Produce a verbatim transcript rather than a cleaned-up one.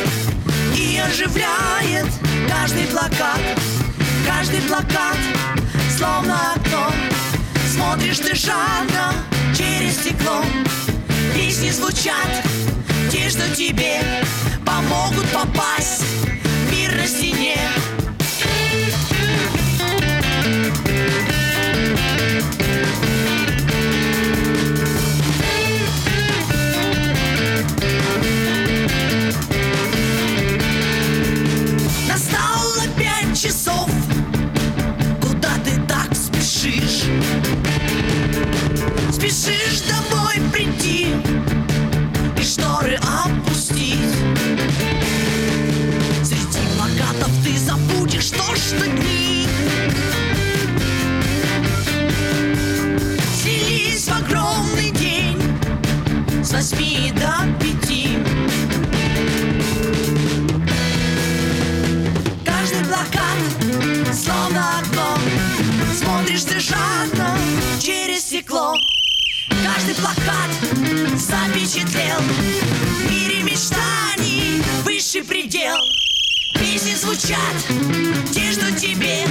и оживляет каждый плакат. Каждый плакат, словно окно, смотришь ты жадно через стекло. Песни звучат, те, что тебе помогут попасть в мир на стене. Настало пять часов. Куда ты так спешишь? Спешишь домой прийти и шторы опустить. Среди плакатов ты забудешь, что ж дни слились в огромный день с восьми до пяти. Каждый плакат, словно окно, смотришь ты жадно через стекло. Каждый плакат запечатлел в мире мечтаний высший предел. Песни звучат, те, что тебе